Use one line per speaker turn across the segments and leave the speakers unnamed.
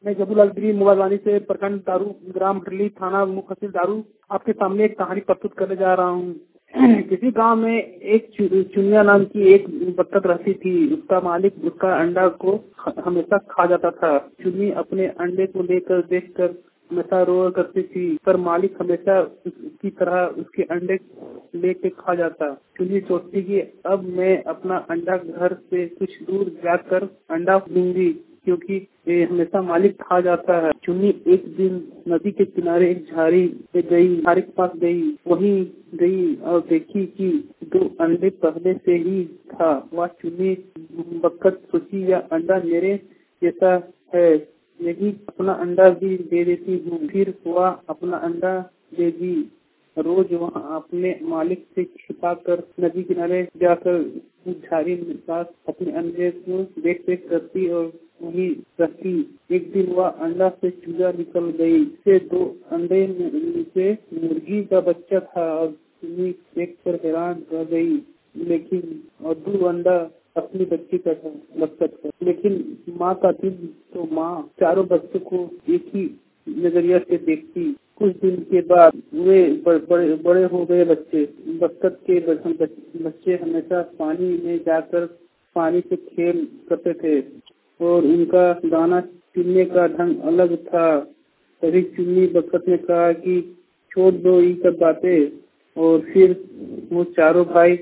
मैं जबूलाल गिरी मोबाइलवानी से प्रखंड दारू ग्राम हरली थाना मुखसिल दारू आपके सामने एक कहानी प्रस्तुत करने जा रहा हूँ। किसी गांव में एक चुनिया नाम की एक बत्तख रहती थी। उसका मालिक उसका अंडा को हमेशा खा जाता था। चुन्नी अपने अंडे को लेकर देखकर हमेशा रोया करती थी, पर मालिक हमेशा उसकी तरह उसके अंडे लेके खा जाता। चुन्नी सोचती कि अब मैं अपना अंडा घर से कुछ दूर जाकर अंडा दूंगी, क्योंकि ये हमेशा मालिक खा जाता है। चुन्नी एक दिन नदी के किनारे एक झाड़ी के पास गई। वहीं गई और देखी कि 2 अंडे पहले से ही था। वह चुन्नी बतख सोची, यह अंडा मेरे जैसा है, यही अपना अंडा भी दे देती हूँ। फिर वह अपना अंडा दे दी। रोज वहाँ अपने मालिक से छिपा कर नदी किनारे जाकर झाड़ी के पास अपने अंडे को देख देख करती और वही रहती। एक दिन वह अंडा से चूजा निकल गई। से 2 अंडे से मुर्गी का बच्चा था और चुन्नी देख कर हैरान रह गई। लेकिन और 2 अंडा अपनी बच्ची का था, बत्तख था। लेकिन माँ का दिल तो माँ चारों बच्चों को एक ही नजरिया से देखती। कुछ दिन के बाद वे बड़े हो गए बच्चे। बत्तख के बच्चे हमेशा पानी में जाकर पानी से खेल करते थे और उनका दाना चुनने का ढंग अलग था। तभी चुन्नी बत्तख ने कहा कि छोड़ दो ये सब बातें। और फिर वो चारों भाई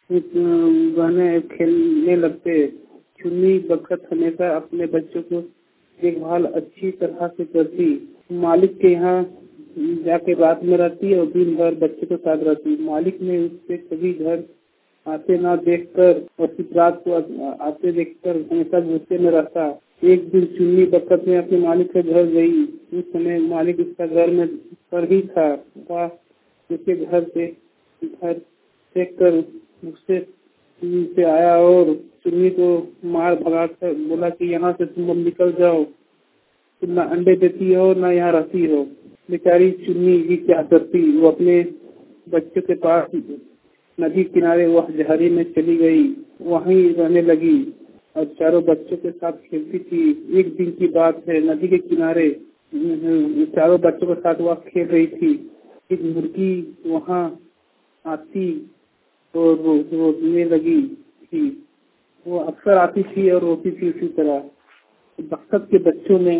गाने खेलने लगते। चुन्नी बत्तख हमेशा अपने बच्चों को देखभाल अच्छी तरह से करती। मालिक के यहाँ जाके रात में रहती और दिन भर बच्चे के साथ रहती। मालिक ने उससे कभी घर आते ना देखकर और सिर्फ रात को आते देखकर हमेशा गुस्से में रहता। एक दिन चुन्नी बत्तख ने अपने मालिक के घर गई। उस समय मालिक उसका घर में पर ही था। उसके घर देख कर गुस्से से आया और चुन्नी को मार भगा कर बोला कि यहाँ से तुम निकल जाओ, तुम ना अंडे देती हो ना यहाँ रहती हो। बेचारी चुन्नी भी क्या करती, वो अपने बच्चों के पास नदी किनारे वह झाड़ी में चली गई, वहीं रहने लगी और चारों बच्चों के साथ खेलती थी। एक दिन की बात है, नदी के किनारे चारों बच्चों के साथ वह खेल रही थी। एक मुर्गी वहाँ आती और रोने लगी थी। वो अक्सर आती थी और रोती थी उसी तरह। बत्तख के बच्चों ने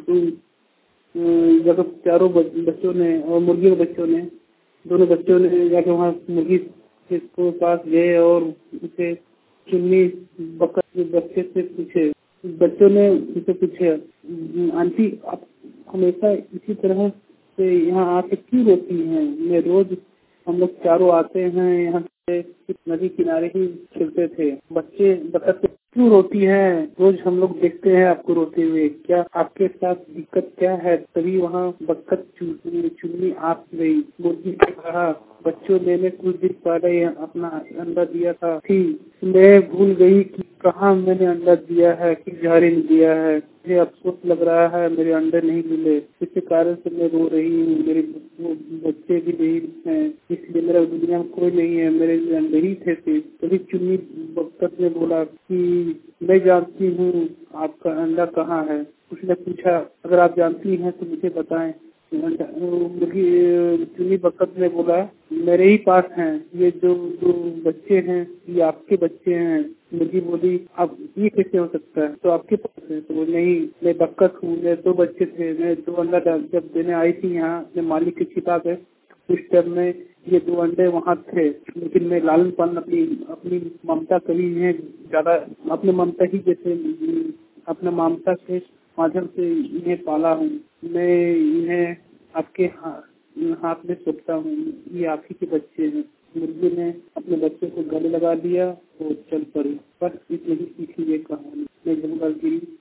जब चारों बच्चों ने और मुर्गी के बच्चों ने दोनों बच्चों ने जाके वहाँ मुर्गी के पास गए और उसे चुन्नी बत्तख के बच्चे से पूछे। बच्चों ने उसे पूछे, आंटी आप हमेशा इसी तरह से यहाँ आके क्यों रोती हैं? मैं रोज हम लोग चारों आते हैं यहाँ से नदी किनारे ही खेलते थे। बच्चे बत्तख क्यों रोती हैं? रोज हम लोग देखते हैं आपको रोते हुए, क्या आपके साथ दिक्कत क्या है? तभी वहाँ बत्तख चुन्नी आप गई। मुर्गी ने कहा, बच्चों मैंने कुछ दिन पहले अपना अंडा दिया था। मैं भूल गई कि कहाँ मैंने अंडा दिया है, किस झाड़ी में दिया है। मुझे अफसोस लग रहा है मेरे अंडे नहीं मिले, इसी कारण से मैं रो रही हूँ। मेरे बच्चे भी नहीं हैं, इसलिए मेरा दुनिया में कोई नहीं है, मेरे अंडे ही थे। तभी चुन्नी बत्तख ने बोला कि मैं जानती हूँ आपका अंडा कहाँ है। उसने पूछा, अगर आप जानती हैं तो मुझे बताएं। चुन्नी बत्तख ने बोला, मेरे ही पास हैं, ये जो बच्चे हैं ये आपके बच्चे हैं। मुर्गी बोली, अब ये कैसे हो सकता है? तो आपके पास है? तो वो नहीं, मैं बत्तख हूँ, मेरे 2 बच्चे थे, मैं 2 अंडा जब देने आई थी यहाँ अपने मालिक के छिपा कर, उस टाइम में ये 2 अंडे वहाँ थे। लेकिन मैं लालनपान अपनी ममता कभी इन्हें ज्यादा अपने ममता ही जैसे अपने ममता के माध्यम से इन्हें पाला हूँ। मैं इन्हें आपके हाथ में सौंपता हूँ, ये आप ही के बच्चे हैं। मुर्गी ने अपने बच्चे को गले लगा दिया और चल पड़ी। बस इतनी ही सीखी ये कहानी। मैं जबूलाल गिरी